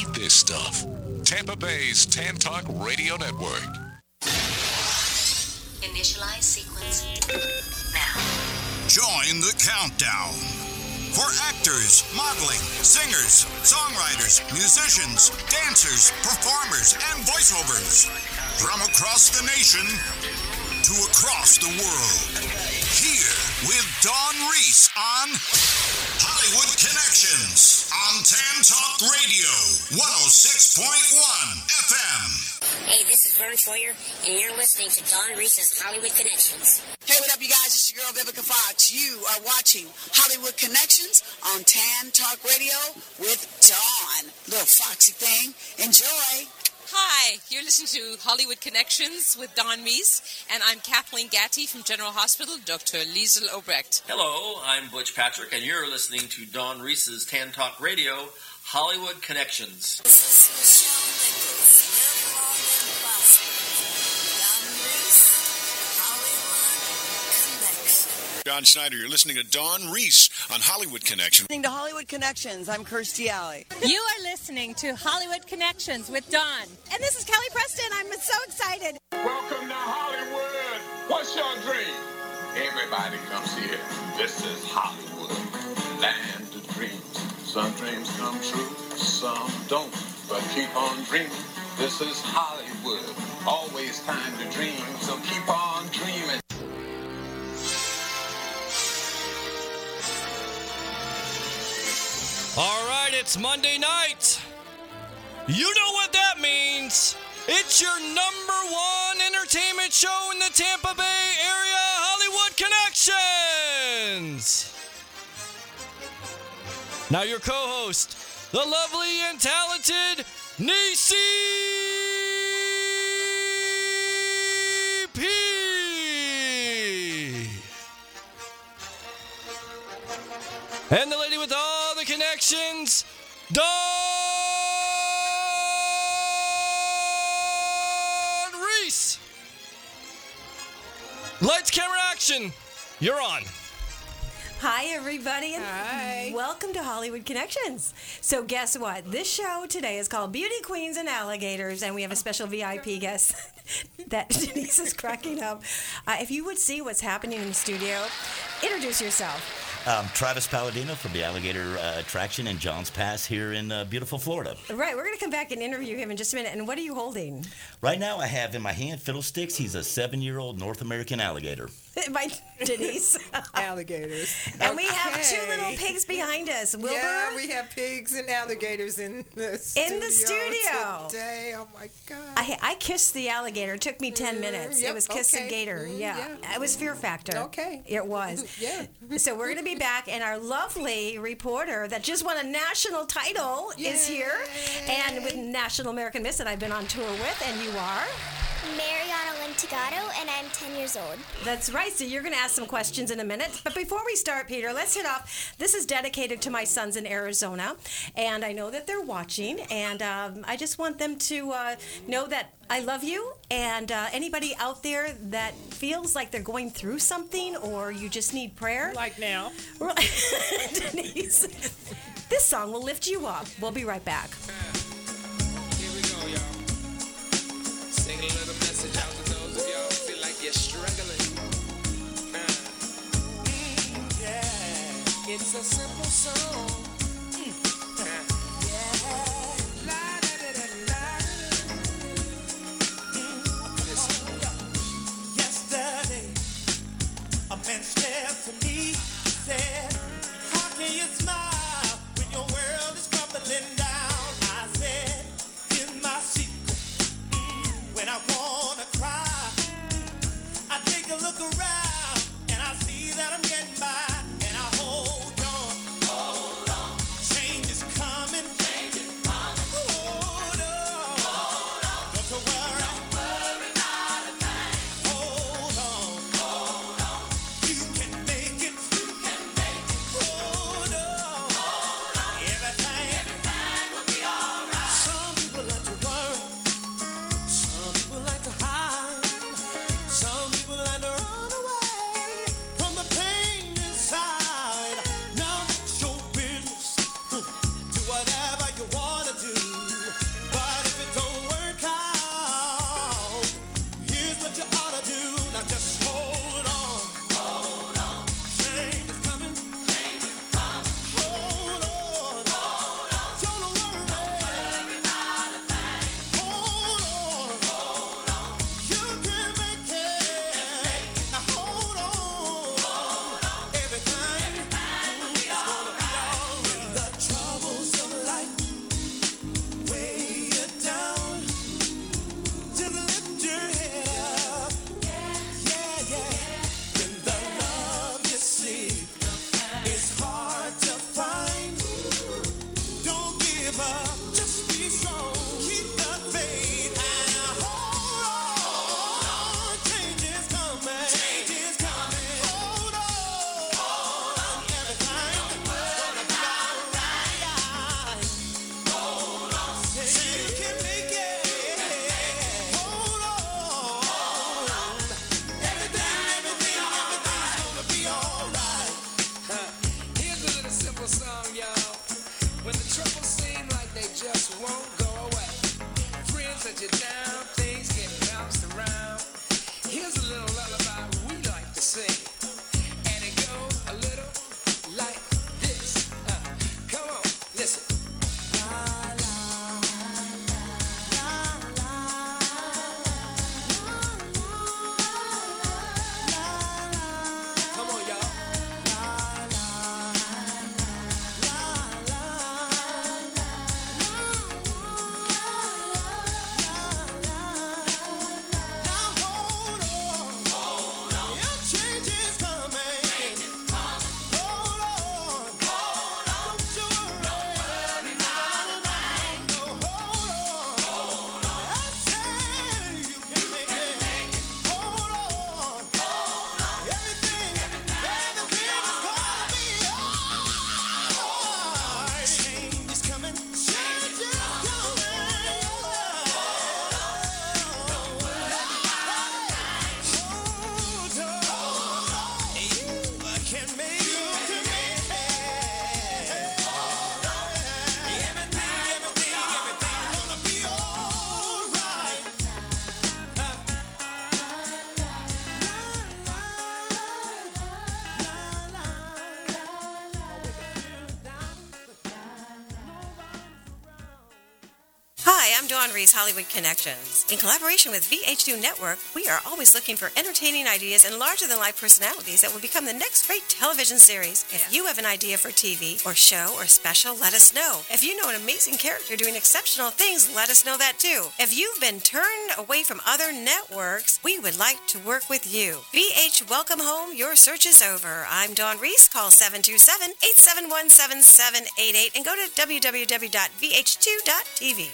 Eat this stuff. Tampa Bay's Tan Talk Radio Network. Initialize sequence now. Join the countdown. For actors, modeling, singers, songwriters, musicians, dancers, performers, and voiceovers from across the nation to across the world. Here with Dawn Reese on Hollywood Connections on Tan Talk Radio 106.1 FM. Hey, this is Vern Troyer, and you're listening to Dawn Reese's Hollywood Connections. Hey, what up, you guys? It's your girl, Vivica Fox. You are watching Hollywood Connections on Tan Talk Radio with Dawn. Little foxy thing. Enjoy. Hi, you're listening to Hollywood Connections with Dawn Reese, and I'm Kathleen Gatty from General Hospital, Dr. Liesel Obrecht. Hello, I'm Butch Patrick, and you're listening to Dawn Reese's Tan Talk Radio, Hollywood Connections. This is Michelle Nichols. Live long and prosper. Dawn Reese, Hollywood Connections. John Schneider, you're listening to Dawn Reese on Hollywood Connection. Listening to Hollywood Connections, I'm Kirstie Alley. You are listening to Hollywood Connections with Dawn. And this is Kelly Preston. I'm so excited. Welcome to Hollywood. What's your dream? Everybody comes here. This is Hollywood, land of dreams. Some dreams come true, some don't. But keep on dreaming. This is Hollywood. Always time to dream, so keep on dreaming. All right, it's Monday night. You know what that means. It's your number one entertainment show in the Tampa Bay area, Hollywood Connections. Now your co-host, the lovely and talented Niecy P. And the lady with all the connections, Dawn Reese. Lights, camera, action. You're on. Hi, everybody, and Hi. welcome to Hollywood Connections. So guess what? This show today is called Beauty Queens and Alligators, and we have a special VIP guest that Denise is cracking up. If you would see what's happening in the studio, introduce yourself. Travis Palladino from the Alligator Attraction in Johns Pass here in beautiful Florida. Right, we're going to come back and interview him in just a minute. And what are you holding? Right now I have in my hand Fiddlesticks. He's a 7-year-old North American alligator. By Denise. Alligators. And we have two little pigs behind us. Wilbur? Yeah, we have pigs and alligators in the studio. Today. Oh, my God. I kissed the alligator. It took me 10 minutes. Yep, It was Kiss the okay. Gator. Yeah. It was Fear Factor. Okay. It was. Yeah. So we're going to be back, and our lovely reporter that just won a national title is here. And with National American Miss that I've been on tour with, and you are? Mariana Lentigato, and I'm 10 years old. That's right. So you're going to ask some questions in a minute. But before we start, Peter, let's hit off. This is dedicated to my sons in Arizona, and I know that they're watching, and I just want them to know that I love you, and anybody out there that feels like they're going through something or you just need prayer. Like now. Denise, this song will lift you up. We'll be right back. Here we go, y'all. Sing a little message out to those of y'all who feel like you're struggling. Yeah, it's a simple song. Yesterday, a man stepped to me, said, "How can you smile when your world is crumbling down?" I said, "Here's my secret. When I wanna cry, I take a look around and I see that I'm getting by, and I hold on, hold on. be strong. Keep the faith and hold on. Change is coming. Change is coming. Hold on. Everything's gonna be alright. Hold on. Say you can make it. Hold on. Everything's gonna be alright. Here's a little simple song, y'all. When the troubles seem like they just won't go away, friends let you down, things get bounced around. Here's a little lullaby we like to sing, and it goes a little like this. Come on, listen. Come on, y'all. Hi, I'm Dawn Reese, Hollywood Connections. In collaboration with VH2 Network, we are always looking for entertaining ideas and larger-than-life personalities that will become the next great television series. If you have an idea for TV or show or special, let us know. If you know an amazing character doing exceptional things, let us know that too. If you've been turned away from other networks, we would like to work with you. VH, welcome home. Your search is over. I'm Dawn Reese. Call 727-871-7788 and go to www.vh2.tv.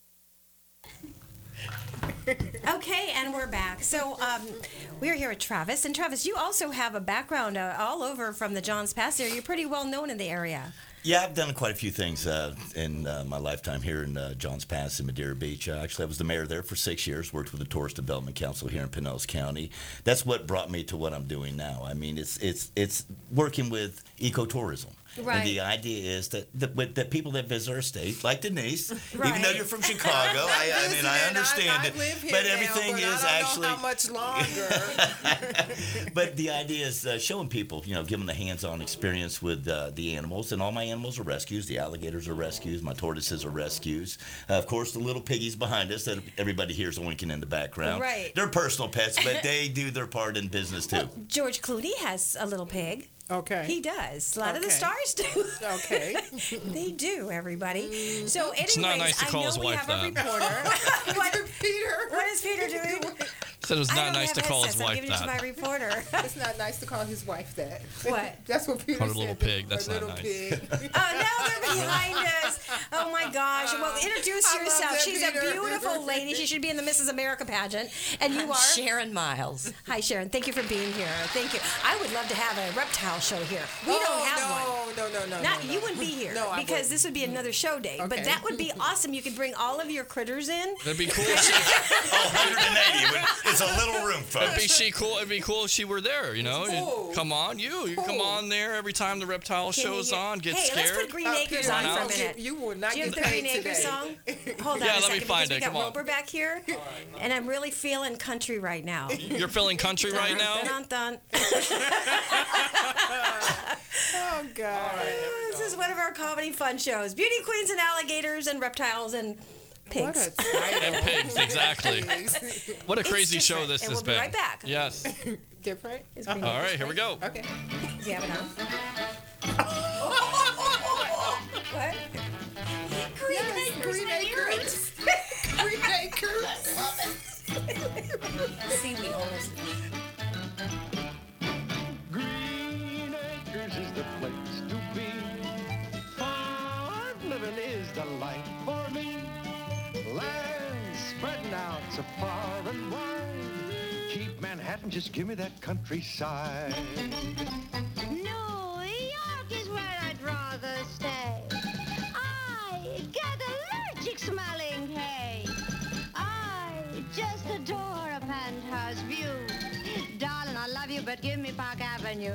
Okay, and we're back. So we're here with Travis. And Travis, you also have a background all over from the Johns Pass area. You're pretty well known in the area. Yeah, I've done quite a few things in my lifetime here in Johns Pass and Madeira Beach. Actually, I was the mayor there for 6 years, worked with the Tourist Development Council here in Pinellas County. That's what brought me to what I'm doing now. I mean, it's working with ecotourism. Right. And the idea is that people that visit our state, like Denise, even though you're from Chicago, I mean, I understand it. But everything is actually. How much longer? But the idea is showing people, give them the hands-on experience with the animals. And all my animals are rescues. The alligators are rescues. My tortoises are rescues. Of course, the little piggies behind us that everybody hears oinking in the background. Right. They're personal pets, but they do their part in business too. Well, George Clooney has a little pig. Okay. He does. A lot of the stars do. Okay. They do, everybody. So anyways, It's not nice to call his wife I know we have a reporter. What is Peter doing? Said it was not nice to call his I'm wife giving it to my that. reporter. It's not nice to call his wife that. What? That's what Peter Called said. a little pig. That's a not little nice. pig. Oh, now they're behind us. Oh, my gosh. Well, introduce I love yourself. that, She's Peter. a beautiful lady. She should be in the Mrs. America pageant. And you are? Sharon Miles. Hi, Sharon. Thank you for being here. Thank you. I would love to have a reptile show here. We don't have one. No. You wouldn't be here because this would be another show day. Okay. But that would be awesome. You could bring all of your critters in. That'd be cool. 180. It's a little room, folks. It'd be cool if she were there. You'd come on, you come on there every time the reptile show's on. Get scared. Let's put Green Acres on for a minute. You will not Do you have get the paid Green Acres today. song? Hold on Yeah, a let me second find because we it. got Come on. Roper back here, and I'm really feeling country right now. You're feeling country right now? Dun, dun, dun. Oh, God. This is one of our comedy fun shows. Beauty queens and alligators and reptiles and pigs. And pigs, exactly. What a It's crazy show different, this and has we'll be been. right back. Yes. Different? All right, here we go. Okay. Do you have it on? What? Green Acres. Green Acres. See, we almost. Green Acres is the place to be. Farm living is the life for me. so far and wide. Keep Manhattan, just give me that countryside. New York is where I'd rather stay. I get allergic smelling hay. I just adore a penthouse view. Darling, I love you, but give me Park Avenue.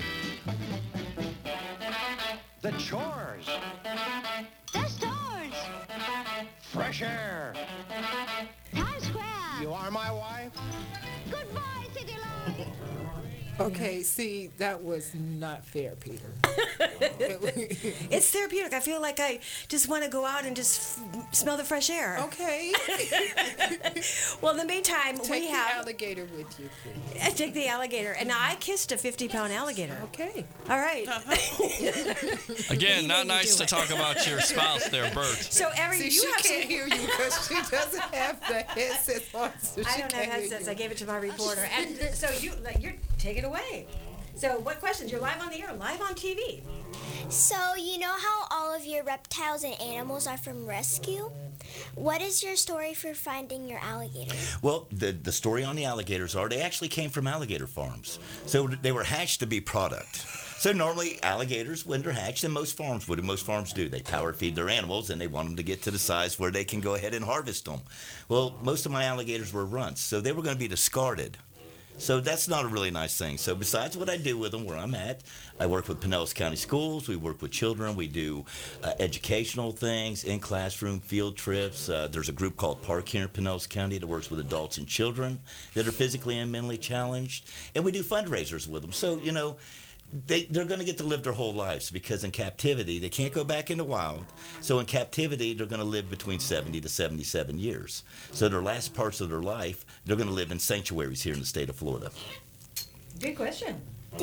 The chores, The stores, fresh air. Times Square. You are my wife? Goodbye, City Lights. Okay, see, that was not fair, Peter. It's therapeutic. I feel like I just want to go out and just smell the fresh air. Okay. Well, in the meantime, Take we the have. alligator with you, please. Take the alligator. And now I kissed a 50-pound alligator. Okay. All right. Again, not nice to talk about your spouse there, Bert. So, Erin, See, you she have can't some... hear you because she doesn't have the headsets on. So I she don't have can't hear headsets. you. I gave it to my reporter. And so you're take it away. So what questions? You're live on the air, live on TV. So, you know how all of your reptiles and animals are from rescue? What is your story for finding your alligator? Well, the story on the alligators are they actually came from alligator farms. So they were hatched to be product. So normally alligators, when they're hatched, and most farms, what do most farms do? They power feed their animals and they want them to get to the size where they can go ahead and harvest them. Well, most of my alligators were runts, so they were going to be discarded. So that's not a really nice thing. So besides what I do with them where I'm at, I work with Pinellas County Schools. We work with children. We do educational things, in-classroom field trips. There's a group called Park here in Pinellas County that works with adults and children that are physically and mentally challenged. And we do fundraisers with them. So, you know, they're going to get to live their whole lives because in captivity, they can't go back in the wild. So in captivity, they're going to live between 70 to 77 years. So their last parts of their life, they're going to live in sanctuaries here in the state of Florida. Good question.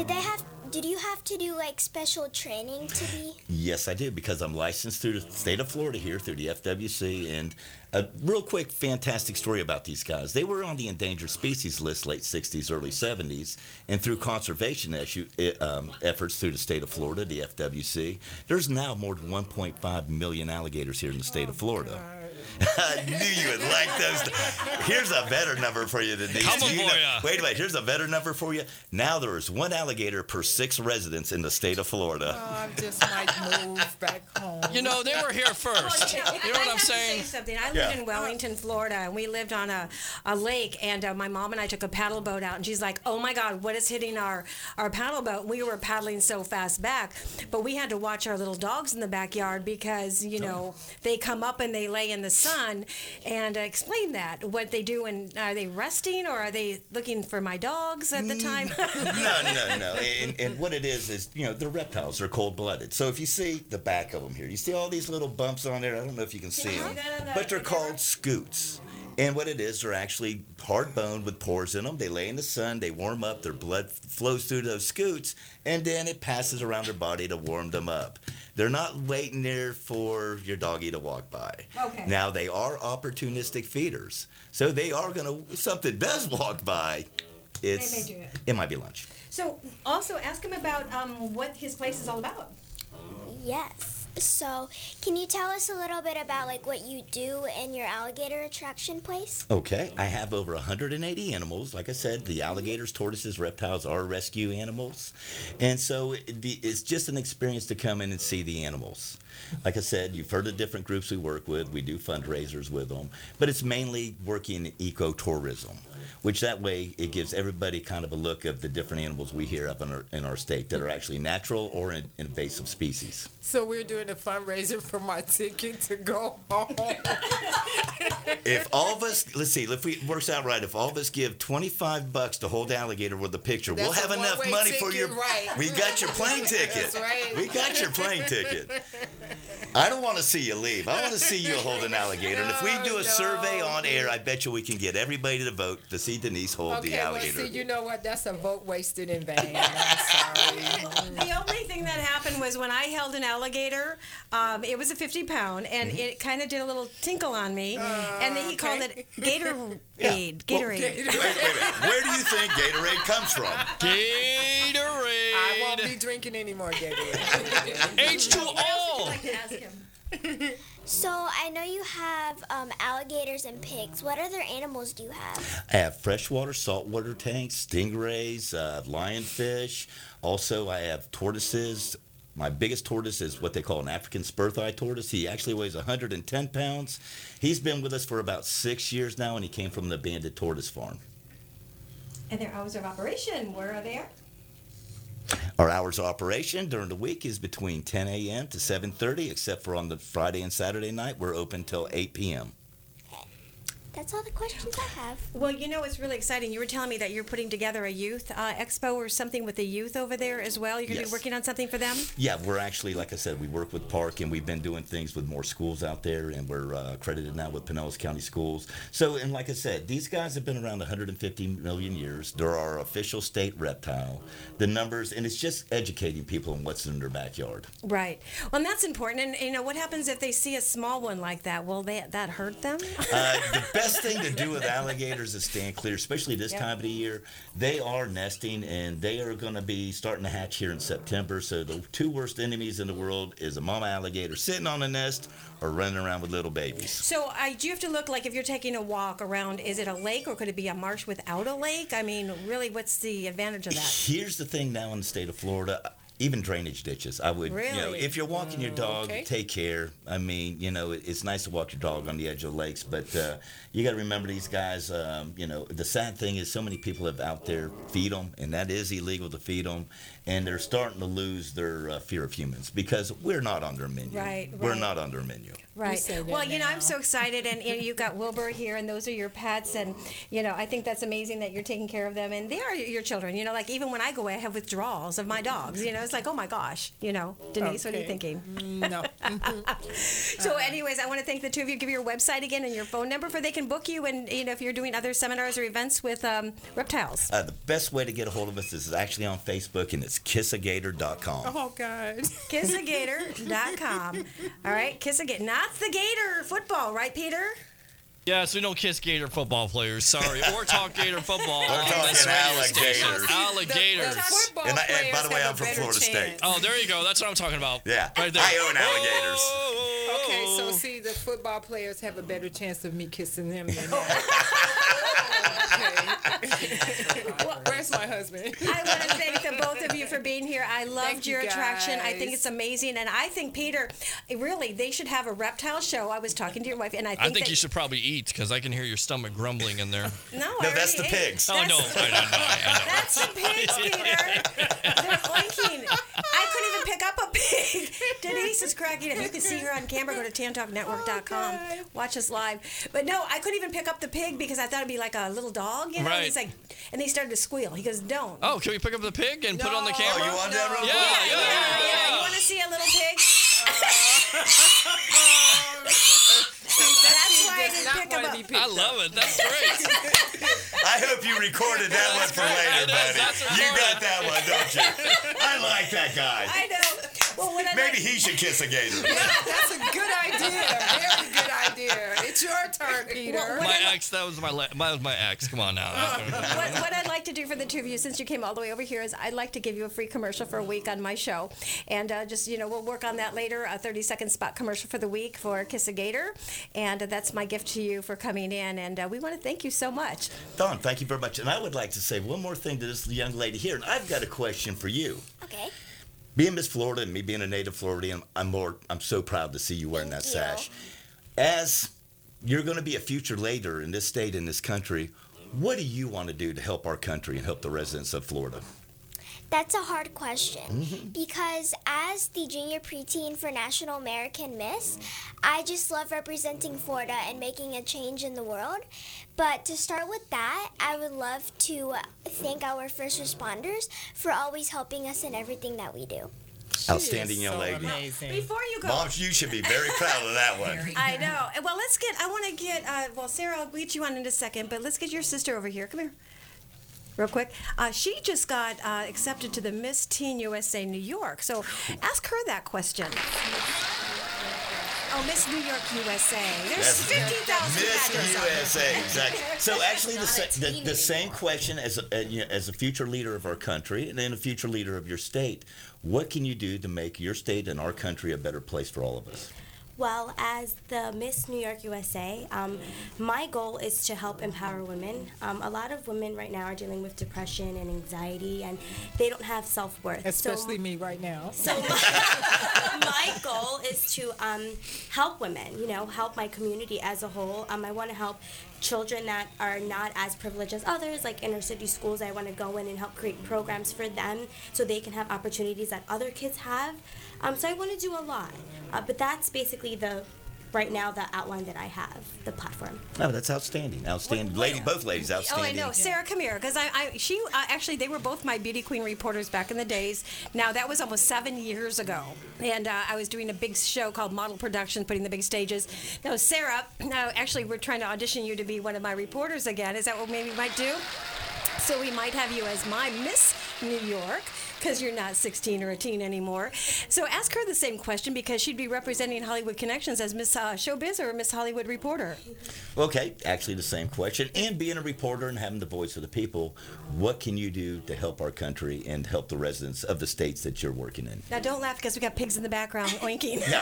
Did you have to do like special training to be? Yes, I did because I'm licensed through the state of Florida here through the FWC. And a real quick, fantastic story about these guys. They were on the endangered species list late 60s, early 70s. And through conservation efforts through the state of Florida, the FWC, there's now more than 1.5 million alligators here in the state of Florida. I knew you would like those. Here's a better number for you, Denise. Coming for ya. Wait. Here's a better number for you. Now there is one alligator per 6 residents in the state of Florida. I just might move back home. You know, they were here first. You know what I'm saying? I have to say something. I lived in Wellington, Florida, and we lived on a lake, and my mom and I took a paddle boat out, and she's like, oh my God, what is hitting our paddle boat? We were paddling so fast back, but we had to watch our little dogs in the backyard because, you know, they come up and they lay in the sun, and explain that, what they do, and are they resting, or are they looking for my dogs at the time? No. And what it is, you know, they're reptiles. They're cold-blooded. So if you see the back of them here, you see all these little bumps on there. I don't know if you can see them, but they're called scutes. And what it is, they're actually hard-boned with pores in them. They lay in the sun, they warm up, their blood flows through those scutes, and then it passes around their body to warm them up. They're not waiting there for your doggy to walk by. Okay. Now, they are opportunistic feeders. So they are going to, if something does walk by, They may do it. It might be lunch. So also ask him about what his place is all about. Yes. So, can you tell us a little bit about like what you do in your alligator attraction place? Okay, I have over 180 animals. Like I said, the alligators, tortoises, reptiles are rescue animals. And so it's just an experience to come in and see the animals. Like I said, you've heard of different groups we work with. We do fundraisers with them. But it's mainly working in ecotourism, which that way it gives everybody kind of a look of the different animals we hear up in our state that are actually natural or invasive species. So we're doing a fundraiser for my ticket to go home. If all of us, let's see, if it works out right, if all of us give $25 to hold the alligator with a picture, we'll have enough money for your. Right. We got your plane ticket. That's right. We got your plane ticket. I don't want to see you leave. I want to see you hold an alligator. And if we do a survey on air, I bet you we can get everybody to vote to see Denise hold the alligator. Well, see, you know what? That's a vote wasted in vain. I'm sorry. The only thing that happened was when I held an alligator, it was a 50-pound, and it kind of did a little tinkle on me, and then he called it Gatorade. Gatorade. Wait. Where do you think Gatorade comes from? Gatorade. I won't be drinking any more Gatorade. H2O. Like to ask him. So I know you have alligators and pigs. What other animals do you have? I have freshwater, saltwater tanks, stingrays, lionfish. Also, I have tortoises. My biggest tortoise is what they call an African spur-thigh tortoise. He actually weighs 110 pounds. He's been with us for about 6 years now, and he came from the abandoned tortoise farm. And their hours of operation, where are they at? Our hours of operation during the week is between 10 a.m. to 7:30, except for on the Friday and Saturday night, we're open till 8 p.m. That's all the questions I have. Well, you know, it's really exciting. You were telling me that you're putting together a youth expo or something with the youth over there as well. You're going to be working on something for them? Yeah, we're actually, like I said, we work with Park, and we've been doing things with more schools out there, and we're accredited now with Pinellas County Schools. So, and like I said, these guys have been around 150 million years. They're our official state reptile. The numbers, and it's just educating people on what's in their backyard. Right. Well, and that's important. And, you know, what happens if they see a small one like that? Will that hurt them? The best thing to do with alligators is stand clear, especially this time of the year. They are nesting, and they are going to be starting to hatch here in September. So the two worst enemies in the world is a mama alligator sitting on a nest or running around with little babies. So do you have to look, like, if you're taking a walk around, is it a lake or could it be a marsh without a lake? I mean, really, what's the advantage of that? Here's the thing now in the state of Florida. Even drainage ditches. I would, really? You know, if you're walking your dog, take care. I mean, you know, it's nice to walk your dog on the edge of lakes, but you got to remember these guys. You know, the sad thing is so many people have out there feed them, and that is illegal to feed them, and they're starting to lose their fear of humans because we're not on their menu. Right. We're not on their menu. Right. Well, you know, I'm so excited, and you know, you've got Wilbur here, and those are your pets, and you know, I think that's amazing that you're taking care of them, and they are your children. You know, like even when I go away, I have withdrawals of my dogs. You know, it's like, oh my gosh. You know, Denise, what are you thinking? No. So, anyways, I want to thank the two of you. Give your website again and your phone number for they can book you, and you know, if you're doing other seminars or events with reptiles. The best way to get a hold of us is actually on Facebook, and it's kissagator.com. Oh God. Kissagator.com. All right, Kissagator. Not the Gator football, right, Peter? Yes, we don't kiss Gator football players. Sorry, or talk Gator football. We're talking alligators. Alligators. And by the way, I'm from Florida State. Oh, there you go. That's what I'm talking about. Yeah, right there. I own alligators. Okay, so see, the football players have a better chance of me kissing them than where's my husband? I want to thank the both of you for being here. I loved your attraction. I think it's amazing, and I think, Peter, really, they should have a reptile show. I was talking to your wife, and I think you should probably eat because I can hear your stomach grumbling in there. No, that's the pigs. Oh, no, I know. That's the pigs, Peter. They're oinking. I couldn't even pick up a pig. Denise is cracking up. You can see her on camera. Go to tantalknetwork.com. Watch us live. But no, I couldn't even pick up the pig because I thought it'd be like a little dog, you know? Right. He's like, and they started to squeal. He goes, don't. Oh, can we pick up the pig and put it on the camera? Oh, you want that real quick? Yeah. You want to see a little pig? That's why I didn't pick him up. I love it. That's great. I hope you recorded that one for later, buddy. You got that one, don't you? I like that guy. I know. Well, maybe he should kiss a gator. Yeah, that's a good idea. Very good idea. It's your turn, Peter. My ex, that was my ex. Come on now. What I'd like to do for the two of you, since you came all the way over here, is I'd like to give you a free commercial for a week on my show. And just, you know, we'll work on that later, a 30-second spot commercial for the week for Kiss a Gator. And that's my gift to you for coming in. And we want to thank you so much. Dawn, thank you very much. And I would like to say one more thing to this young lady here. And I've got a question for you. Okay. Being Miss Florida and me being a native Floridian, I'm so proud to see you wearing that sash. As you're going to be a future leader in this state, in this country, what do you want to do to help our country and help the residents of Florida? That's a hard question because as the junior preteen for National American Miss, I just love representing Florida and making a change in the world. But to start with that, I would love to thank our first responders for always helping us in everything that we do. Outstanding young lady. Amazing. Before you go, Mom, you should be very proud of that one. I know. Well, I want to get, Sarah, I'll get you on in a second, but let's get your sister over here. Come here. Real quick. She just got accepted to the Miss Teen USA New York. So ask her that question. Oh, Miss New York USA. There's 50,000 Miss USA, exactly. So actually, the same question as a future leader of our country and then a future leader of your state. What can you do to make your state and our country a better place for all of us? Well, as the Miss New York USA, my goal is to help empower women. A lot of women right now are dealing with depression and anxiety, and they don't have self-worth. Especially me right now. So my goal is to help women, help my community as a whole. I want to help children that are not as privileged as others, like inner city schools. I want to go in and help create programs for them so they can have opportunities that other kids have. So I want to do a lot. But that's basically right now the outline that I have, the platform. Oh, that's outstanding. Outstanding. Both ladies, outstanding. Oh, I know. Sarah, come here. Because actually, they were both my Beauty Queen reporters back in the days. Now, that was almost 7 years ago. And I was doing a big show called Model Productions, putting the big stages. Now, Sarah, actually, we're trying to audition you to be one of my reporters again. Is that what maybe we might do? So we might have you as my Miss New York, because you're not 16 or a teen anymore. So ask her the same question, because she'd be representing Hollywood Connections as Miss Showbiz or Miss Hollywood Reporter. Okay, actually the same question. And being a reporter and having the voice of the people, what can you do to help our country and help the residents of the states that you're working in? Now, don't laugh, because we got pigs in the background oinking. Yeah.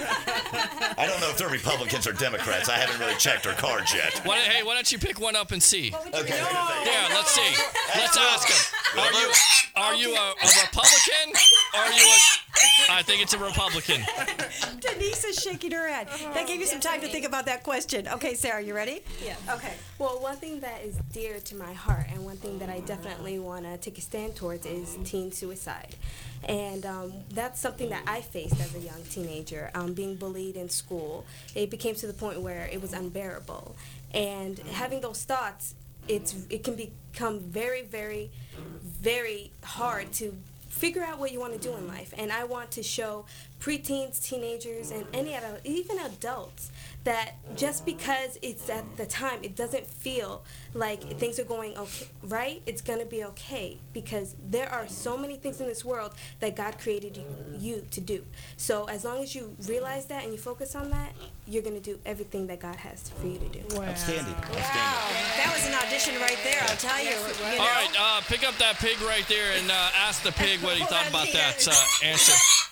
I don't know if they're Republicans or Democrats. I haven't really checked their cards yet. Why don't you pick one up and see? Okay. Yeah, let's see. Let's ask him. Are you a Republican? Are you I think it's a Republican. Denise is shaking her head. That gave you some time to think about that question. Okay, Sarah, you ready? Yeah. Okay. Well, one thing that is dear to my heart and one thing that I definitely want to take a stand towards is teen suicide. And that's something that I faced as a young teenager, being bullied in school. It became to the point where it was unbearable. And having those thoughts, it can become very, very, very hard to figure out what you want to do in life. And I want to show preteens, teenagers, and any adult, even adults, that just because it's at the time, it doesn't feel like things are going okay, right? It's going to be okay, because there are so many things in this world that God created you to do. So as long as you realize that and you focus on that, you're going to do everything that God has for you to do. Wow. Outstanding. That was an audition right there, I'll tell you. All right, pick up that pig right there and ask the pig what he thought about that answer.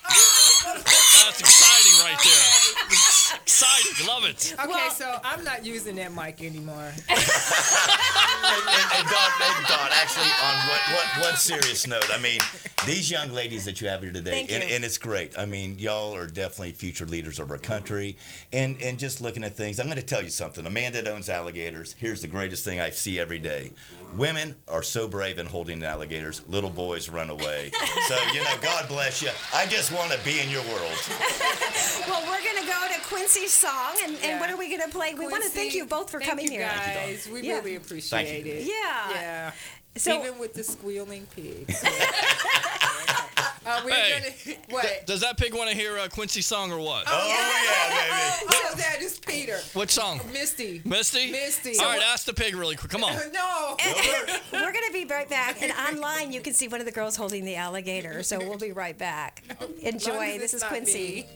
That's exciting right there. Exciting, love it. Okay, so I'm not using that mic anymore. and Dawn, actually, on one serious note, I mean, these young ladies that you have here today, and it's great. I mean, y'all are definitely future leaders of our country. And just looking at things, I'm going to tell you something. A man that owns alligators, here's the greatest thing I see every day. Women are so brave in holding alligators. Little boys run away. So, God bless you. I just want to be in your world. Well, we're going to go to Quincy's song, and what are we going to play? We want to thank you both for coming here. Guys. We really appreciate it. Yeah. So, even with the squealing pigs. Does that pig want to hear Quincy's song or what? Oh, yeah, baby. So that is Peter. What song? Misty. Misty? All right, ask the pig really quick. Come on. No. We're going to be right back. And online, you can see one of the girls holding the alligator. So we'll be right back. Enjoy. This is Quincy.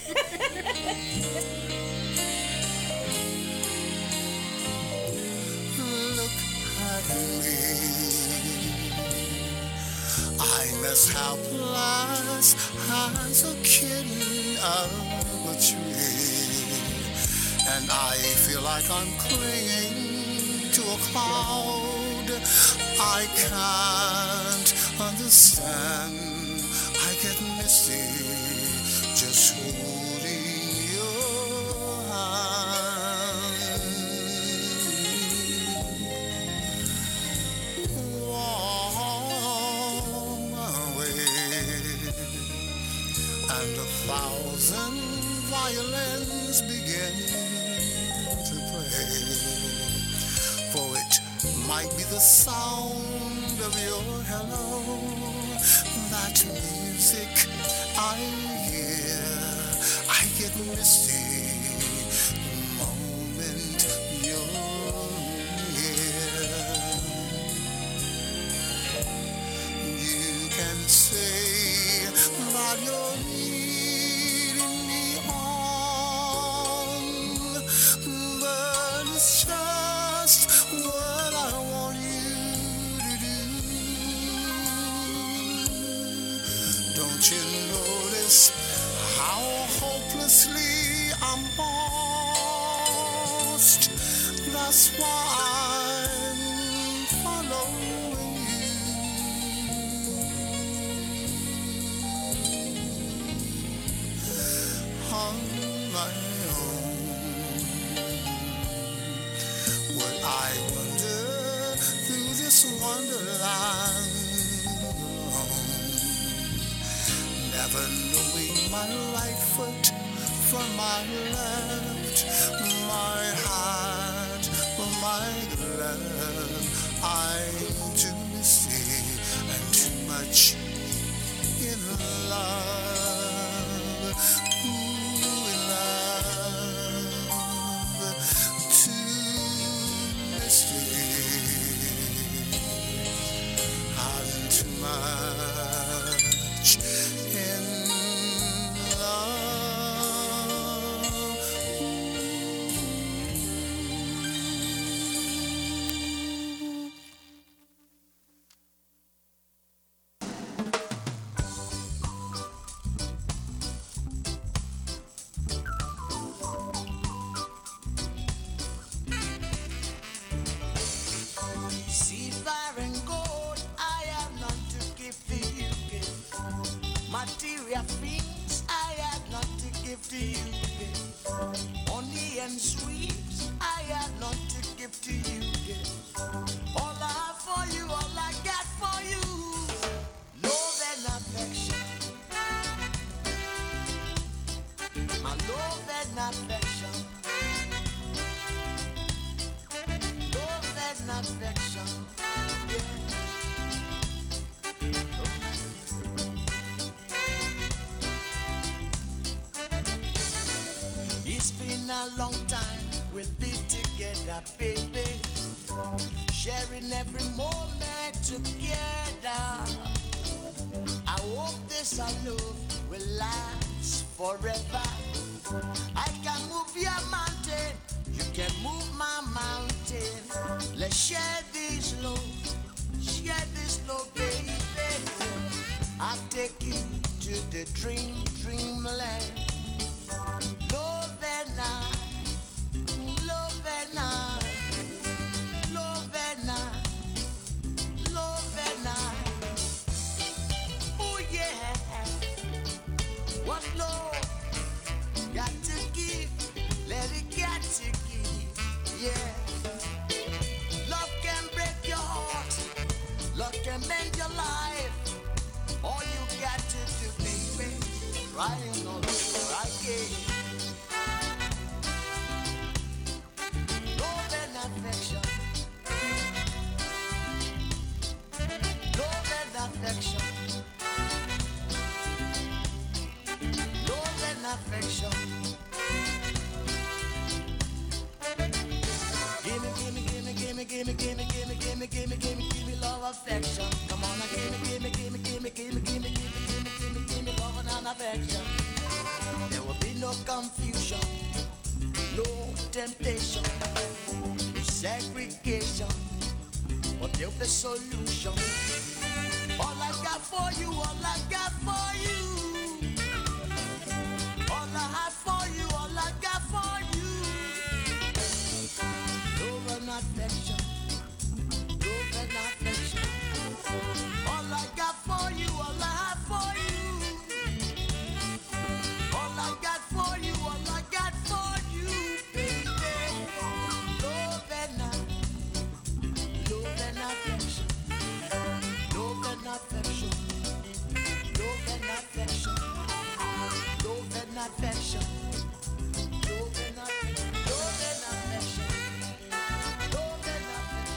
I'm as helpless as a kitten up a tree, and I feel like I'm clinging to a cloud. I can't understand. I get misty just holding your hand. And 1,000 violins begin to play, for it might be the sound of your hello, that music I hear. I get misty the moment you're here. You can say that you're leading me on, but it's just what I want you to do. Don't you notice how hopelessly just one following you on my own. Would I wander through this wonderland alone, never knowing my right foot from my left, my heart from my glove? I'm too misty and too much in love. Ooh, in love. Too misty and too much in love. Silver and gold, I have none to give to you. Material things, I have none to give to you. Honey and sweets, I have none to give to you. All I have for you, all I got for you, love and affection. My love and affection. Love and affection, yeah. It's been a long time we've been together, baby, sharing every moment together. I hope this our love will last forever. I can move your mountain, you can move my mountain. Let's share this love, baby. I'll take you to the dreamland. Love and I, love and I, love and I, love and I. Oh yeah, what love got to give, let it got to give, yeah. Love can break your heart, love can mend your life. All you got to do, baby, crying all over again. Love and affection, love and affection, love and affection. Gimme, gimme, gimme, gimme, gimme, gimme, gimme, gimme, gimme, gimme, gimme love affection. Come on, now gimme, gimme, gimme, gimme, gimme, gimme, gimme love and affection. There will be no confusion, no temptation, no segregation, but there'll be solution. All I got for you, all I got for you, all I have for you, all I got for you. Love and affection, love and affection. All I got for you, all I have for you. All I got for you, all I got for you, baby. Love and affection, love and affection, love and affection, love and affection, love and affection, love and affection, love and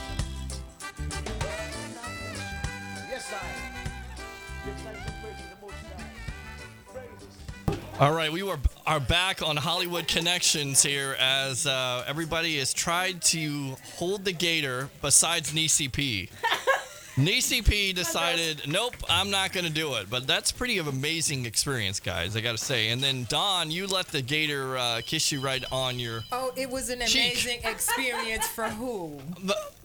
affection. Yes, I. Give thanks and praise to the Most High. Praises. All right, we are back on Hollywood Connections here as everybody has tried to hold the gator besides Niecy P. Niecy P decided, nope, I'm not going to do it. But that's pretty of amazing experience, guys, I got to say. And then, Dawn, you let the gator kiss you right on your Oh, it was an cheek. amazing experience for who?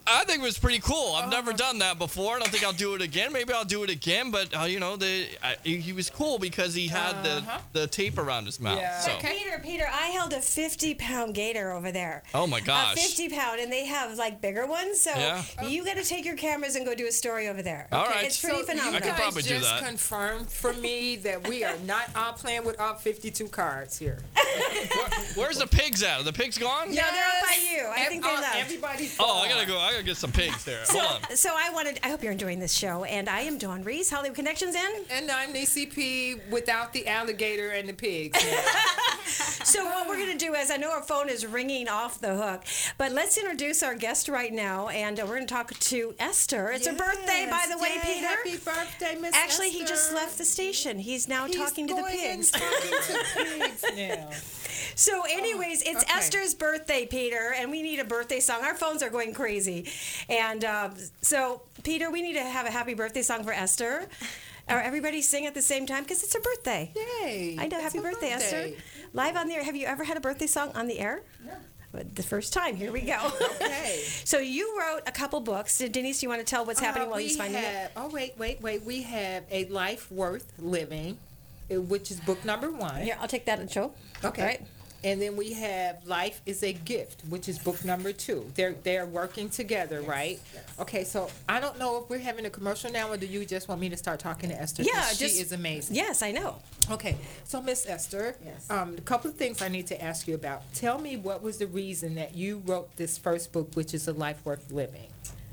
I think it was pretty cool. I've never done that before. I don't think I'll do it again. Maybe I'll do it again. But he was cool because he had the tape around his mouth. Yeah. So. Peter, I held a 50-pound gator over there. Oh my gosh. A 50-pound, and they have like bigger ones. So you got to take your cameras and go do a story over there. All right. It's pretty phenomenal. I could probably do just that. Confirmed for me that we are not all playing with all 52 cards here. Where's the pigs at? Are the pigs gone? No, they're up by you. I think they left. Everybody's I gotta get some pigs there. Hold on. So I hope you're enjoying this show, and I am Dawn Reese, Hollywood Connections, and I'm Niecy P. without the alligator and the pigs. So what we're gonna do is, I know our phone is ringing off the hook, but let's introduce our guest right now, and we're gonna talk to Esther. It's her birthday, by the way, Peter. Happy birthday, Miss Actually, Esther. he just left the station. He's now talking to the pigs. Now. So, anyways, it's Esther's birthday, Peter, and we need a birthday song. Our phones are going crazy. And so, Peter, we need to have a happy birthday song for Esther. Or everybody sing at the same time because it's her birthday. Yay. I know. Happy birthday, Esther. Live on the air. Have you ever had a birthday song on the air? No. The first time. Here we go. Okay. So, you wrote a couple books. Denise, do you want to tell what's happening while he's finding it? Oh, wait. We have A Life Worth Living, which is book number 1. Yeah, I'll take that and show. Okay. All right. And then we have Life is a Gift, which is book number 2. They're working together, right? Yes. Okay, so I don't know if we're having a commercial now, or do you just want me to start talking to Esther? Yeah, she is amazing. Yes, I know. Okay, so Miss Esther, a couple of things I need to ask you about. Tell me, what was the reason that you wrote this first book, which is A Life Worth Living?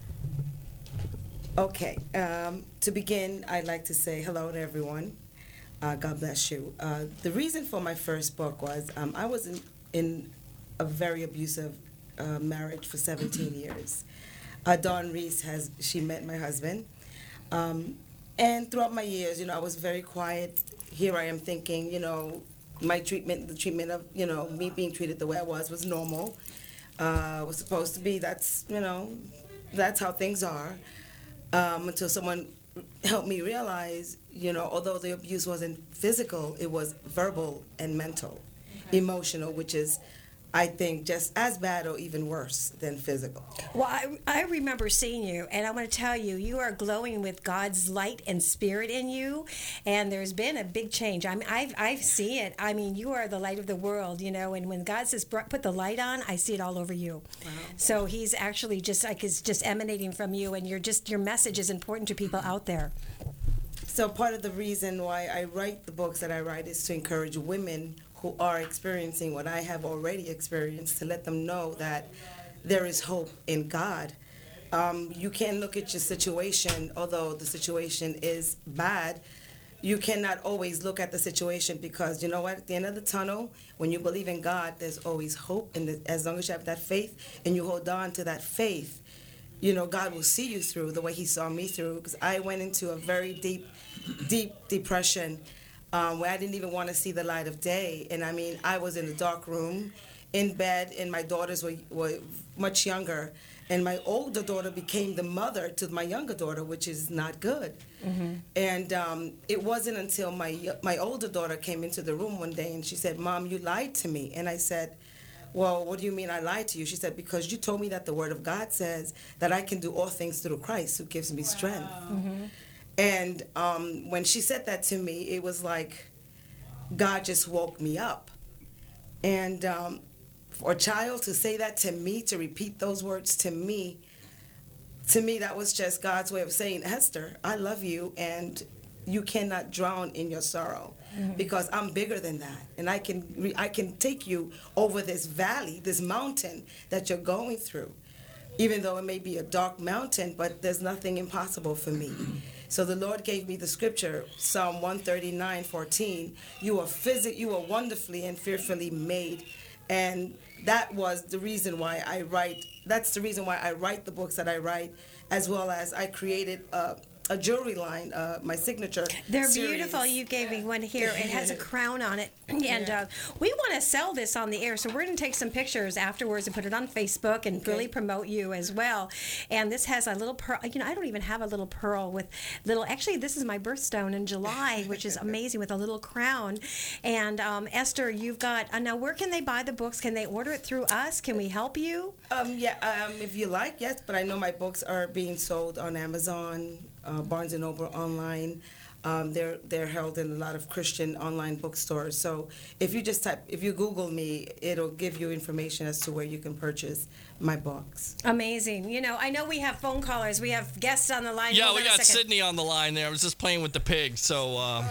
Okay, to begin, I'd like to say hello to everyone. God bless you. The reason for my first book was I was in a very abusive marriage for 17 years. Dawn Reese she met my husband. And throughout my years, I was very quiet. Here I am thinking, my treatment, the treatment of, me being treated the way I was normal. Was supposed to be, that's how things are. Until someone helped me realize, although the abuse wasn't physical, it was verbal and mental, emotional, which is, I think, just as bad or even worse than physical. Well, I remember seeing you, and I want to tell you, you are glowing with God's light and spirit in you, and there's been a big change. I see it. I mean, you are the light of the world, and when God says put the light on, I see it all over you. Wow. So he's actually just emanating from you, and your message is important to people out there. So part of the reason why I write the books that I write is to encourage women who are experiencing what I have already experienced, to let them know that there is hope in God. You can look at your situation, although the situation is bad, you cannot always look at the situation, because you know what, at the end of the tunnel, when you believe in God, there's always hope, and as long as you have that faith and you hold on to that faith, God will see you through the way he saw me through, because I went into a very deep depression, where I didn't even want to see the light of day. And I mean, I was in a dark room, in bed, and my daughters were much younger. And my older daughter became the mother to my younger daughter, which is not good. Mm-hmm. And it wasn't until my older daughter came into the room one day and she said, "Mom, you lied to me." And I said, "Well, what do you mean I lied to you?" She said, "Because you told me that the Word of God says that I can do all things through Christ who gives me strength." Mm-hmm. And when she said that to me, it was like God just woke me up. And for a child to say that to me, to repeat those words to me, that was just God's way of saying, "Esther, I love you, and you cannot drown in your sorrow, because I'm bigger than that, and I can take you over this valley, this mountain that you're going through, even though it may be a dark mountain, but there's nothing impossible for me." So the Lord gave me the scripture, Psalm 139:14. You are wonderfully and fearfully made. And that was the reason why I write. That's the reason why I write the books that I write, as well as I created a a jewelry line, my signature. They're series. beautiful. You gave me one here. It has a crown on it. And we want to sell this on the air, so we're going to take some pictures afterwards and put it on Facebook and really promote you as well. And this has a little pearl. I don't even have a little pearl with little. Actually, this is my birthstone in July, which is amazing, with a little crown. And Esther, you've got. Now, where can they buy the books? Can they order it through us? Can we help you? If you like, yes. But I know my books are being sold on Amazon, Barnes & Noble online. They're held in a lot of Christian online bookstores. So if you Google me, it'll give you information as to where you can purchase my books. Amazing. I know we have phone callers. We have guests on the line. Yeah, Hold we on a got second. Sydney on the line there. I was just playing with the pig. So,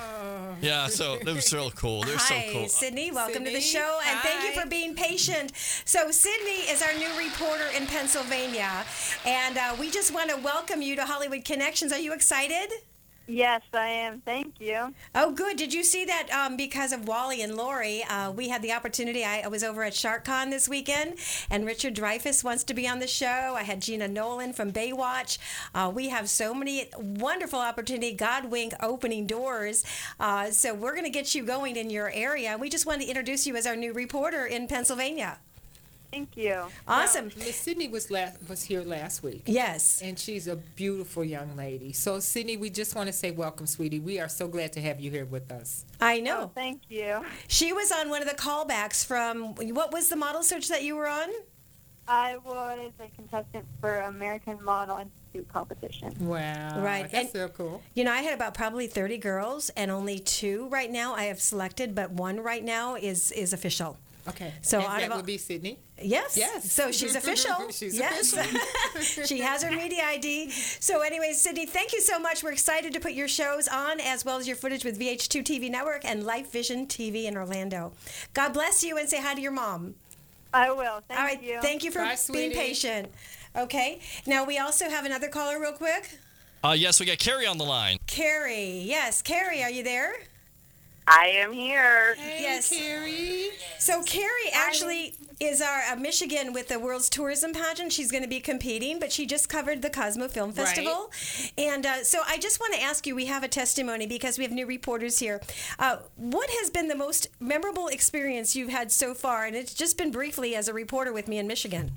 so it was real cool. They're so cool. Hi, Sydney. Welcome to the show, and thank you for being patient. So, Sydney is our new reporter in Pennsylvania, and we just want to welcome you to Hollywood Connections. Are you excited? Yes, I am. Thank you. Oh, good. Did you see that because of Wally and Lori, we had the opportunity. I was over at SharkCon this weekend, and Richard Dreyfuss wants to be on the show. I had Gina Nolan from Baywatch. We have so many wonderful opportunity, God wink, opening doors. So we're going to get you going in your area. We just wanted to introduce you as our new reporter in Pennsylvania. Thank you. Awesome. Miss Sydney was here last week. Yes. And she's a beautiful young lady. So, Sydney, we just want to say welcome, sweetie. We are so glad to have you here with us. I know. Oh, thank you. She was on one of the callbacks from, what was the model search that you were on? I was a contestant for American Model Institute competition. Wow. Right. That's so cool. I had about probably 30 girls, and only 2 right now I have selected, but 1 right now is official. Okay. So and that would be Sydney? Yes. Yes. So she's official. She's official. She has her media ID. So anyway, Sydney, thank you so much. We're excited to put your shows on, as well as your footage with VH2 TV Network and Life Vision TV in Orlando. God bless you, and say hi to your mom. I will. Thank All right. you. Thank you for Bye, being sweetie. patient. Okay. Now, we also have another caller real quick. Yes, we got Carrie on the line. Carrie. Yes. Carrie, are you there? I am here. Hey, Yes. Carrie. So Carrie actually is our Michigan with the World's Tourism Pageant. She's going to be competing, but she just covered the Cosmo Film Festival. And so I just want to ask you, we have a testimony because we have new reporters here. What has been the most memorable experience you've had so far? And it's just been briefly as a reporter with me in Michigan.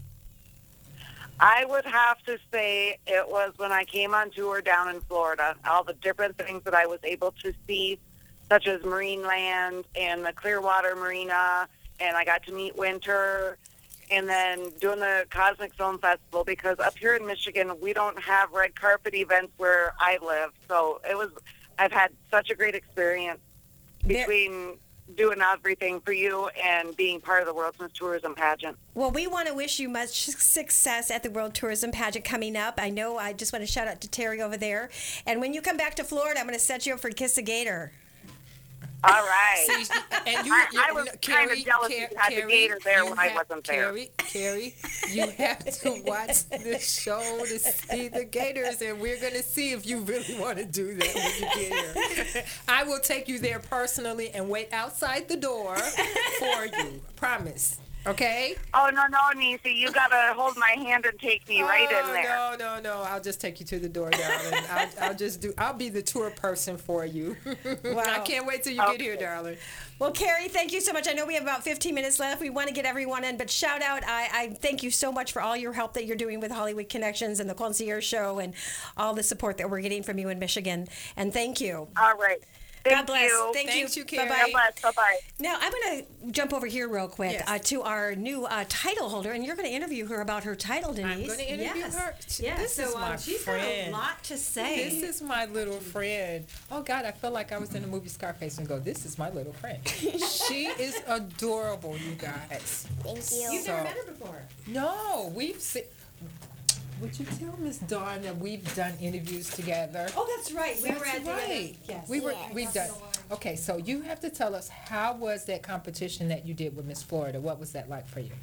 I would have to say it was when I came on tour down in Florida. All the different things that I was able to see, such as Marineland and the Clearwater Marina, and I got to meet Winter, and then doing the Cosmic Film Festival, because up here in Michigan, we don't have red carpet events where I live. So I've had such a great experience between doing everything for you and being part of the World Tourism Pageant. Well, we want to wish you much success at the World Tourism Pageant coming up. I know I just want to shout out to Terry over there. And when you come back to Florida, I'm going to set you up for Kiss a Gator. All right. See, and I was kind of jealous you had the gator there when I wasn't there. Carrie, you have to watch this show to see the gators, and we're going to see if you really want to do that when you get here. I will take you there personally and wait outside the door for you. Promise. Okay? Oh, no, Niecy. You got to hold my hand and take me right in there. No. I'll just take you to the door, darling. I'll be the tour person for you. Wow. I can't wait till you get here, darling. Well, Carrie, thank you so much. I know we have about 15 minutes left. We want to get everyone in, but shout out. I thank you so much for all your help that you're doing with Hollywood Connections and the Concierge Show and all the support that we're getting from you in Michigan. And thank you. All right. God bless. Thank you. Carrie. Bye-bye. God bless. Bye-bye. Now, I'm going to jump over here real quick to our new title holder, and you're going to interview her about her title, Denise. I'm going to interview her. Yes. This is my she's friend. got a lot to say. This is my little friend. Oh, God, I feel like I was in the movie Scarface and go, this is my little friend. She is adorable, you guys. Thank you. You've never met her before? No, we've seen... Would you tell Miss Dawn that we've done interviews together? Oh, that's right. We were at right. Yes. We've done. Okay, so you have to tell us, how was that competition that you did with Miss Florida? What was that like for you?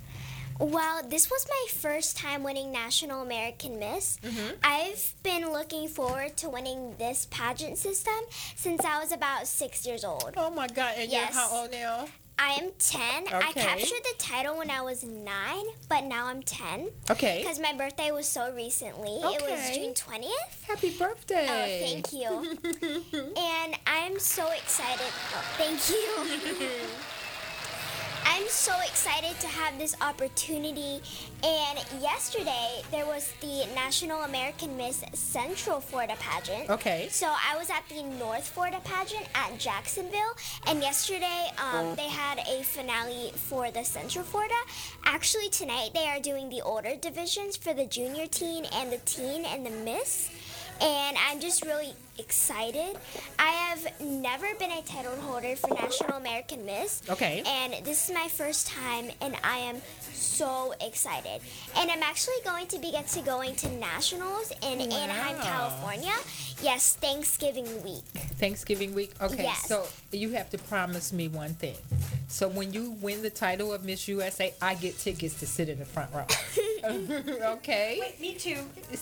Well, this was my first time winning National American Miss. I've been looking forward to winning this pageant system since I was about 6 years old. Oh, my God. And Yes. you're how old now? I am 10. I Okay. captured the title when I was 9, but now I'm 10. Okay. Because my birthday was so recently. It was Okay. June 20th. Happy birthday. Oh, thank you. And I'm so excited. Oh, thank you. I'm so excited to have this opportunity. And yesterday, there was the National American Miss Central Florida pageant. Okay. So I was at the North Florida pageant at Jacksonville. And yesterday, they had a finale for the Central Florida. Actually, tonight, they are doing the older divisions for the junior teen and the Miss. And I'm just really excited. I have never been a title holder for National American Miss. Okay. And this is my first time, and I am so excited. And I'm actually going to going to nationals in Anaheim, California. Yes, Thanksgiving week. Thanksgiving week? Okay, Yes. so you have to promise me one thing. So when you win the title of Miss USA, I get tickets to sit in the front row. Okay? Wait, me too. Is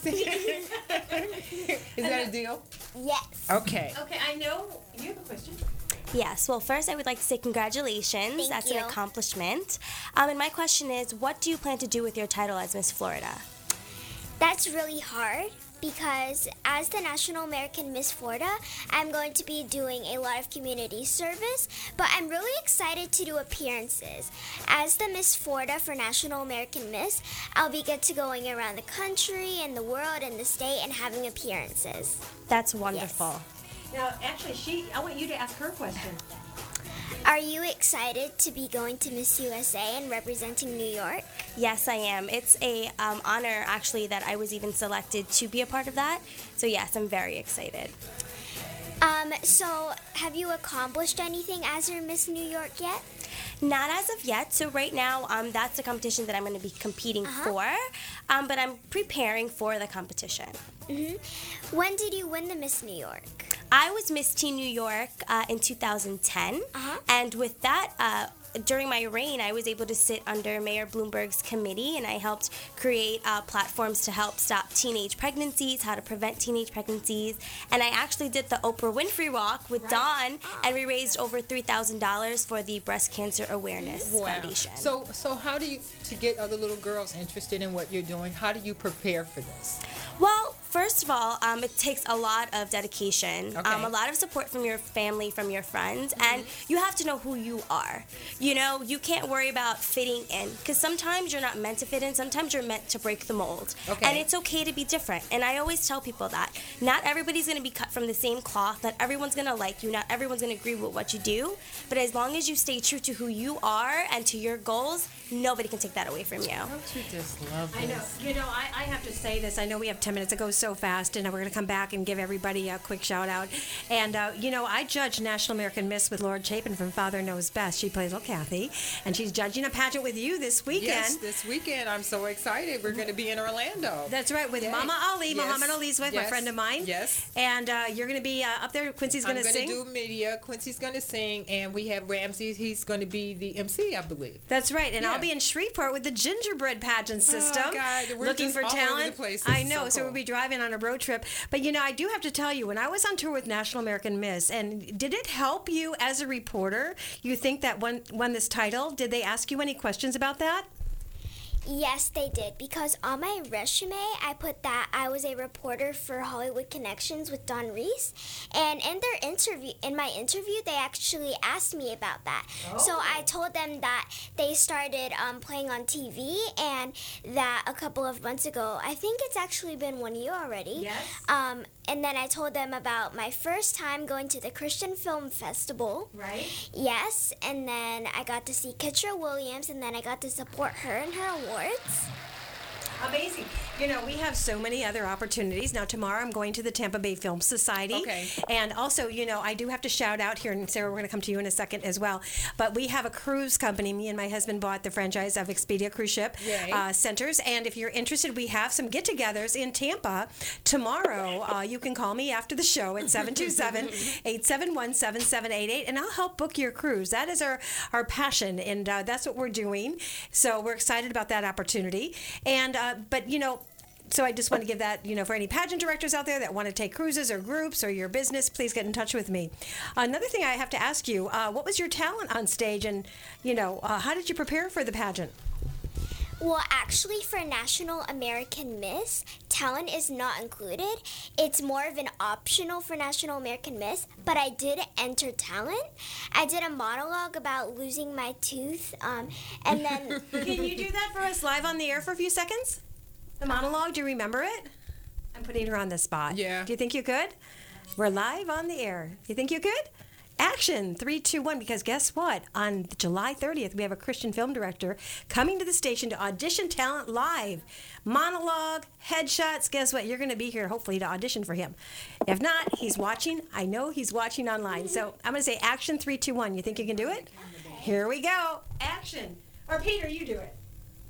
that a deal? Yes. Okay. Okay, I know. You have a question? Yes. Well, first, I would like to say congratulations. Thank That's you. an accomplishment. And my question is, what do you plan to do with your title as Miss Florida? That's really hard because as the National American Miss Florida, I'm going to be doing a lot of community service, but I'm really excited to do appearances. As the Miss Florida for National American Miss, I'll be good to going around the country and the world and the state and having appearances. That's wonderful. Now, actually, I want you to ask her a question. Are you excited to be going to Miss USA and representing New York? Yes, I am. It's a honor, actually, that I was even selected to be a part of that. So, yes, I'm very excited. So have you accomplished anything as your Miss New York yet? Not as of yet. So right now, that's the competition that I'm going to be competing for. But I'm preparing for the competition. Mm-hmm. When did you win the Miss New York? I was Miss Teen New York in 2010. And with that, during my reign, I was able to sit under Mayor Bloomberg's committee, and I helped create platforms to help stop teenage pregnancies, how to prevent teenage pregnancies. And I actually did the Oprah Winfrey Walk with Dawn, and we raised over $3,000 for the Breast Cancer Awareness Foundation. So how do you, to get other little girls interested in what you're doing, how do you prepare for this? Well, first of all, it takes a lot of dedication, Okay. a lot of support from your family, from your friends, and you have to know who you are. You know, you can't worry about fitting in, because sometimes you're not meant to fit in, sometimes you're meant to break the mold. Okay. And it's okay to be different. And I always tell people that. Not everybody's going to be cut from the same cloth, not everyone's going to like you, not everyone's going to agree with what you do, but as long as you stay true to who you are and to your goals, nobody can take that away from you. Don't you just love I know. this? You know, I have to say this. I know we have 10 minutes. It goes so fast, and we're going to come back and give everybody a quick shout out. And, you know, I judged National American Miss with Laura Chapin from Father Knows Best. She plays little Kathy, and she's judging a pageant with you this weekend. Yes, this weekend. I'm so excited. We're going to be in Orlando. That's right, with Yay. Mama Ali. Yes. Muhammad Ali's wife, my Yes. friend of mine. Yes. And you're going to be up there. Quincy's going to sing. I'm going to do media. Quincy's going to sing, and we have Ramsey. He's going to be the MC, I believe. That's right, and Yeah. I'll be in Shreveport with the gingerbread pageant system. Oh, God, we're looking just for all talent. over the place. I This is know, so so cool. we'll be driving on a road trip. But you know, I do have to tell you, when I was on tour with National American Miss, and did it help you as a reporter? You think that won this title? Did they ask you any questions about that? Yes, they did, because on my resume, I put that I was a reporter for Hollywood Connections with Don Reese, and in my interview, they actually asked me about that. So I told them that they started playing on TV, and that a couple of months ago, I think it's actually been 1 year already. Yes. And then I told them about my first time going to the Christian Film Festival. Right. Yes, and then I got to see Kitra Williams, and then I got to support her in her awards. Amazing. You know, we have so many other opportunities. Now, tomorrow I'm going to the Tampa Bay Film Society. Okay. And also, you know, I do have to shout out here, and Sarah, we're going to come to you in a second as well. But we have a cruise company. Me and my husband bought the franchise of Expedia Cruise Ship Centers. And if you're interested, we have some get-togethers in Tampa tomorrow. You can call me after the show at 727-871-7788, and I'll help book your cruise. That is our passion, and that's what we're doing. So we're excited about that opportunity. And but, you know, So I just want to give that, for any pageant directors out there that want to take cruises or groups or your business, please get in touch with me. Another thing I have to ask you, what was your talent on stage, and, how did you prepare for the pageant? Well, actually, for National American Miss, talent is not included. It's more of an optional for National American Miss, but I did enter talent. I did a monologue about losing my tooth, and then... Can you do that for us live on the air for a few seconds? The monologue, do you remember it? I'm putting her on the spot. Yeah. Do you think you could? We're live on the air. Do you think you could? Action, 3, 2, 1, because guess what? On July 30th, we have a Christian film director coming to the station to audition talent live. Monologue, headshots. Guess what? You're going to be here, hopefully, to audition for him. If not, he's watching. I know he's watching online. So I'm going to say action, 3, 2, 1. You think you can do it? Here we go. Action. Or Peter, you do it.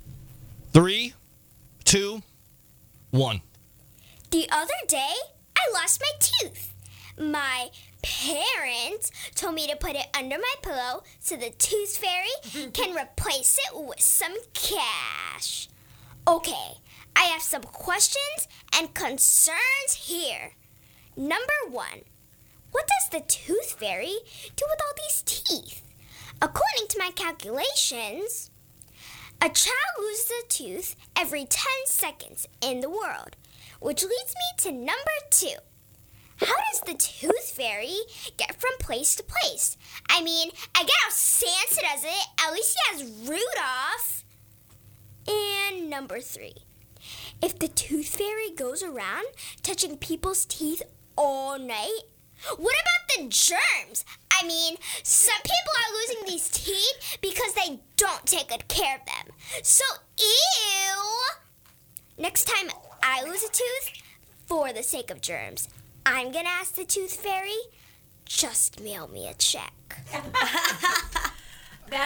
3, 2, 1. The other day, I lost my tooth. My parents told me to put it under my pillow so the tooth fairy can replace it with some cash. Okay, I have some questions and concerns here. Number 1, what does the tooth fairy do with all these teeth? According to my calculations, a child loses a tooth every 10 seconds in the world, which leads me to number 2. How does the tooth fairy get from place to place? I mean, I get how Santa does it. At least he has Rudolph. And number 3. If the tooth fairy goes around touching people's teeth all night, what about the germs? I mean, some people are losing these teeth because they don't take good care of them. So, ew! Next time I lose a tooth, for the sake of germs, I'm going to ask the tooth fairy, just mail me a check. That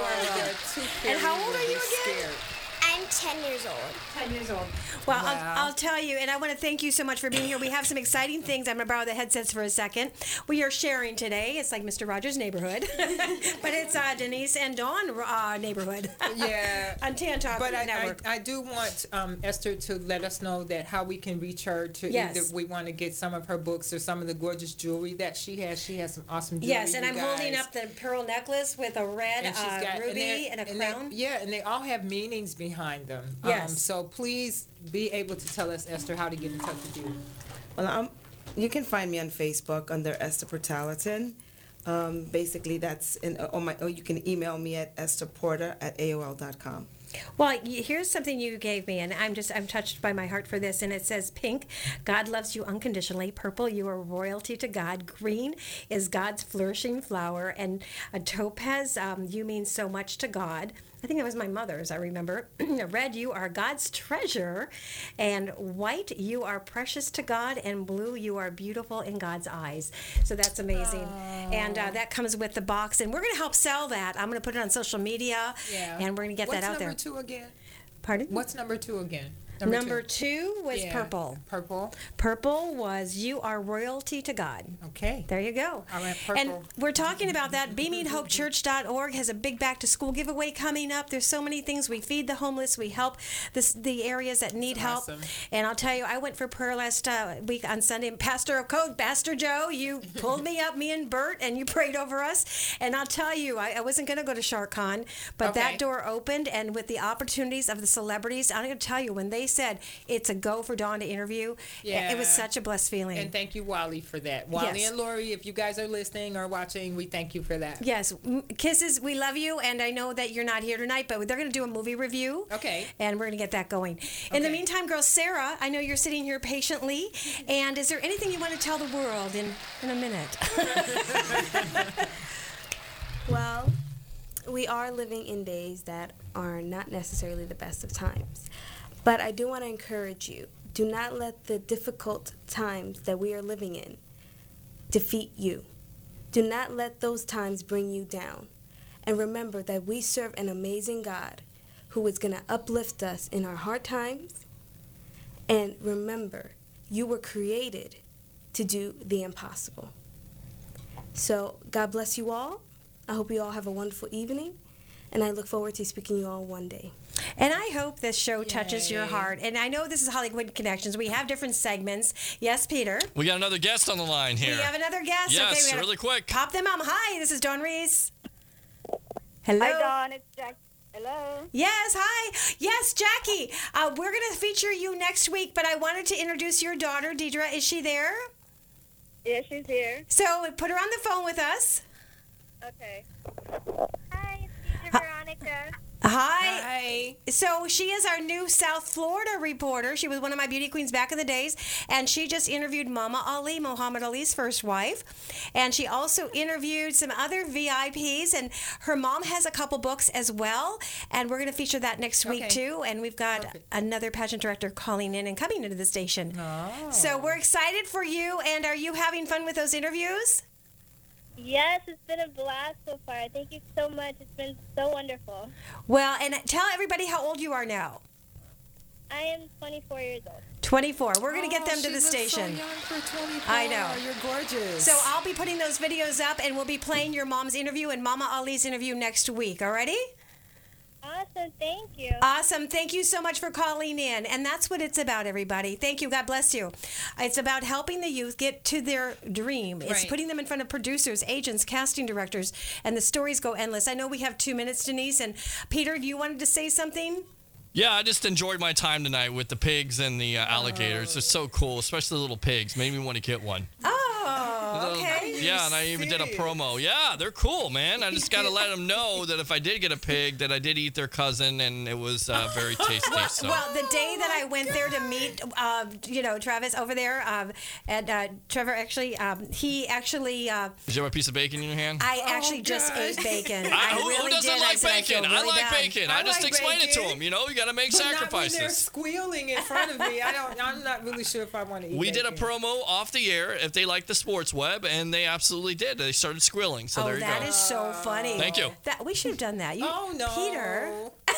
is adorable. And how old are you again? I'm 10 years old. 10 years old. Well, Wow. I'll tell you, and I want to thank you so much for being here. We have some exciting things. I'm going to borrow the headsets for a second. We are sharing today. It's like Mr. Rogers' neighborhood, but it's Denise and Dawn neighborhood. Yeah. On Tan Talk But Network. I do want Esther to let us know that how we can reach her to Yes. either we want to get some of her books or some of the gorgeous jewelry that she has. She has some awesome jewelry. Yes, and you I'm holding guys. up the pearl necklace with a red And she's got- ruby and a crown. And they all have meanings behind them. Yes. So please be able to tell us, Esther, how to get in touch with you. Well, you can find me on Facebook under Esther Portalatin. Basically, that's or you can email me at estherporter@aol.com. Well, here's something you gave me, and I'm touched by my heart for this. And it says, pink, God loves you unconditionally. Purple, you are royalty to God. Green is God's flourishing flower. And a topaz, you mean so much to God. I think that was my mother's, I remember. Red, you are God's treasure. And white, you are precious to God. And blue, you are beautiful in God's eyes. So that's amazing. And that comes with the box. And we're going to help sell that. I'm going to put it on social media. Yeah. And we're going to get that out there. What's number 2 again? Pardon? What's number 2 again? Number two was Yeah. purple. Purple. Purple was you are royalty to God. Okay. There you go. All right, purple. And we're talking about that. BeamingHopeChurch.org has a big back to school giveaway coming up. There's so many things. We feed the homeless. We help the areas that need help. awesome. And I'll tell you, I went for prayer last week on Sunday. Pastor Joe, you pulled me up, me and Bert, and you prayed over us. And I'll tell you, I wasn't going to go to SharkCon, but Okay. that door opened. And with the opportunities of the celebrities, I'm going to tell you, when they said it's a go for Dawn to interview, it was such a blessed feeling. And thank you, Wally, for that. Wally Yes. and Lori, if you guys are listening or watching, we thank you for that. Yes, kisses. We love you, and I know that you're not here tonight, but they're going to do a movie review. Okay. And we're going to get that going. In the meantime, girls, Sarah, I know you're sitting here patiently, and is there anything you want to tell the world in a minute? Well, we are living in days that are not necessarily the best of times. But I do want to encourage you, do not let the difficult times that we are living in defeat you. Do not let those times bring you down. And remember that we serve an amazing God who is going to uplift us in our hard times. And remember, you were created to do the impossible. So God bless you all. I hope you all have a wonderful evening. and I look forward to speaking to you all one day. And I hope this show touches your heart. And I know this is Hollywood Connections. We have different segments. Yes, Peter? We got another guest on the line here. We have another guest. Yes, okay, we gotta really quick. Pop them up. Hi, this is Dawn Reese. Hello. Hi, Dawn. It's Jack. Hello. Yes, hi. Yes, Jackie. We're going to feature you next week, but I wanted to introduce your daughter, Deidre. Is she there? Yeah, she's here. So put her on the phone with us. Okay. Hi, it's Deidre Veronica. Hi. So she is our new South Florida reporter. She was one of my beauty queens back in the days, and she just interviewed Mama Ali, Muhammad Ali's first wife, and she also interviewed some other VIPs, and her mom has a couple books as well, and we're going to feature that next week too, and we've got another pageant director calling in and coming into the station. Oh. So we're excited for you, and are you having fun with those interviews? Yes, it's been a blast so far. Thank you so much. It's been so wonderful. Well, and tell everybody how old you are now. I am 24 years old. 24. We're going to get them to she the looks station. So young for 24. I know. You're gorgeous. So I'll be putting those videos up, and we'll be playing your mom's interview and Mama Ali's interview next week. Alrighty? Awesome. Thank you. Awesome. Thank you so much for calling in. And that's what it's about, everybody. Thank you. God bless you. It's about helping the youth get to their dream. It's Right. putting them in front of producers, agents, casting directors, and the stories go endless. I know we have 2 minutes, Denise. And Peter, you wanted to say something? Yeah, I just enjoyed my time tonight with the pigs and the alligators. It's so cool, especially the little pigs. Made me want to get one. Oh, okay. Yeah, and I even did a promo. Yeah, they're cool, man. I just got to let them know that if I did get a pig, that I did eat their cousin, and it was very tasty. So. Well, the day that I went there to meet, Travis over there, and Trevor actually, he actually. Did you have a piece of bacon in your hand? I actually just ate bacon. I who really doesn't did. like I said, bacon? I, feel I really like bad. bacon. I just like explain it to bacon. them. You know, you got to make But not when sacrifices. they're squealing in front of me. I'm not really sure if I want to eat We did a bacon. promo off the air if they liked the sports web, and they absolutely did. They started squealing. So there you go. That is so funny. Thank you. We should have done that. Oh, no. Peter.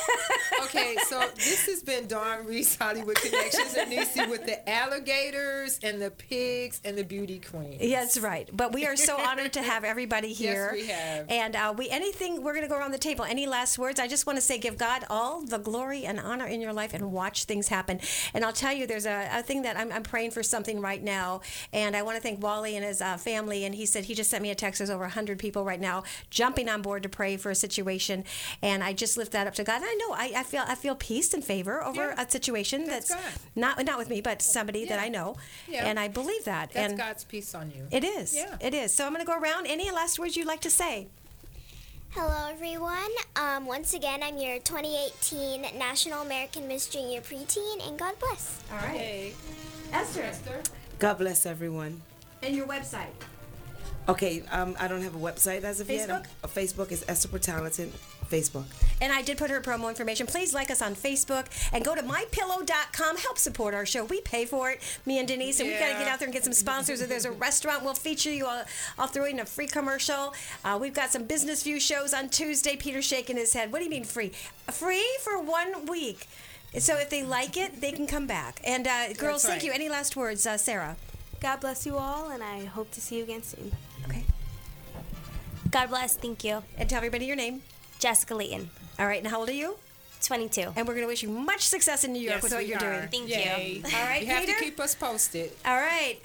Okay, so this has been Dawn Reese, Hollywood Connections, and Nisi with the alligators and the pigs and the beauty queen. Yeah, that's right. But we are so honored to have everybody here. Yes, we have. And we're going to go around the table. Any last words? I just want to say give God all the glory and honor in your life and watch things happen. And I'll tell you, there's a thing that I'm praying for something right now. And I want to thank Wally and his family. And he said he just sent me a text. There's over 100 people right now jumping on board to pray for a situation. And I just lift that up to God. And I know I feel peace and favor over a situation that's not with me, but somebody that I know. Yeah. And I believe that. That's and God's peace on you. it is. Yeah. It is. So I'm going to go around. Any last words you'd like to say? Hello, everyone. Once again, I'm your 2018 National American Miss Junior Preteen, and God bless. All right. Hey. Esther. God bless everyone. And your website? Okay, I don't have a website as of yet. Facebook? Facebook is Esther Portalenton. Facebook. And I did put her promo information. Please like us on Facebook and go to mypillow.com. Help support our show. We pay for it, me and Denise, and we've got to get out there and get some sponsors. If there's a restaurant, we'll feature you. I'll throw in a free commercial. We've got some Business View shows on Tuesday. Peter's shaking his head. What do you mean free? Free for 1 week. So if they like it, they can come back. And girls, thank you. Any last words, Sarah? God bless you all, and I hope to see you again soon. Okay. God bless. Thank you. And tell everybody your name. Jessica Layton. All right. And how old are you? 22. And we're going to wish you much success in New York with what you're doing. Thank Yay. you. All right, You have Peter? to keep us posted. All right.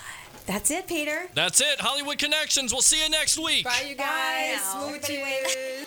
That's it, Peter. That's it. Hollywood Connections. We'll see you next week. Bye, you guys. Bye now. Smooches.